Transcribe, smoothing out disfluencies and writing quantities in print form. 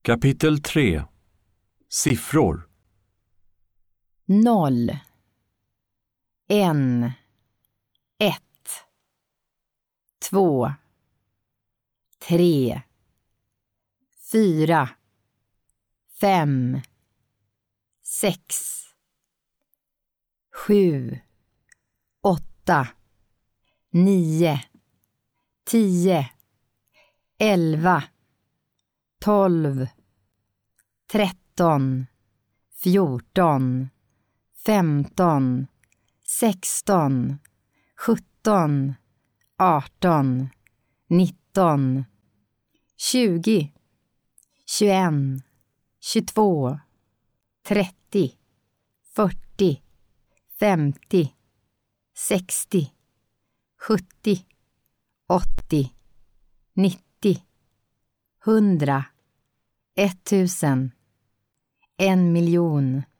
Kapitel 3. Siffror. 0, 1, 1, 2, 3, 4, 5, 6, 7, 8, 9, 10, 11, 12, 13, 14, 15, 16, 17, 18, 19, 20, 21, 22, 30, 40, 50, 60, 70, 80, 90, 100, 1000, 1 miljon.